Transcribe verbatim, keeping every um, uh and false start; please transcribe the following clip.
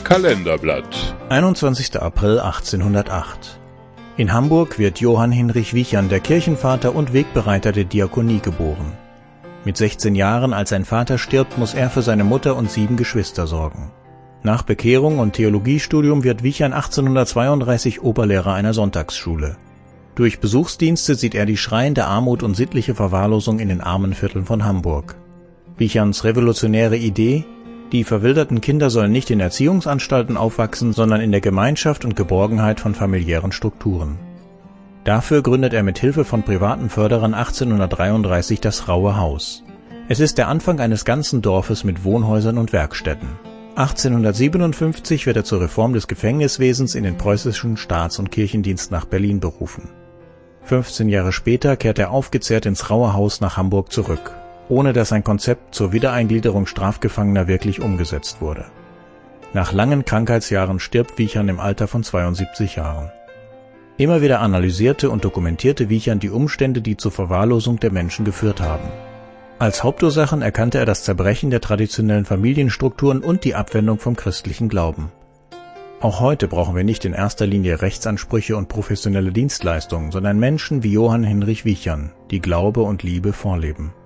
Kalenderblatt. einundzwanzigster April achtzehnhundertacht. In Hamburg wird Johann Hinrich Wichern, der Kirchenvater und Wegbereiter der Diakonie, geboren. Mit sechzehn Jahren, als sein Vater stirbt, muss er für seine Mutter und sieben Geschwister sorgen. Nach Bekehrung und Theologiestudium wird Wichern achtzehnhundertzweiunddreißig Oberlehrer einer Sonntagsschule. Durch Besuchsdienste sieht er die schreiende Armut und sittliche Verwahrlosung in den armen Vierteln von Hamburg. Wicherns revolutionäre Idee: Die verwilderten Kinder sollen nicht in Erziehungsanstalten aufwachsen, sondern in der Gemeinschaft und Geborgenheit von familiären Strukturen. Dafür gründet er mit Hilfe von privaten Förderern achtzehnhundertdreiunddreißig das Raue Haus. Es ist der Anfang eines ganzen Dorfes mit Wohnhäusern und Werkstätten. achtzehnhundertsiebenundfünfzig wird er zur Reform des Gefängniswesens in den preußischen Staats- und Kirchendienst nach Berlin berufen. fünfzehn Jahre später kehrt er aufgezehrt ins Raue Haus nach Hamburg zurück, ohne dass sein Konzept zur Wiedereingliederung Strafgefangener wirklich umgesetzt wurde. Nach langen Krankheitsjahren stirbt Wichern im Alter von zweiundsiebzig Jahren. Immer wieder analysierte und dokumentierte Wichern die Umstände, die zur Verwahrlosung der Menschen geführt haben. Als Hauptursachen erkannte er das Zerbrechen der traditionellen Familienstrukturen und die Abwendung vom christlichen Glauben. Auch heute brauchen wir nicht in erster Linie Rechtsansprüche und professionelle Dienstleistungen, sondern Menschen wie Johann Hinrich Wichern, die Glaube und Liebe vorleben.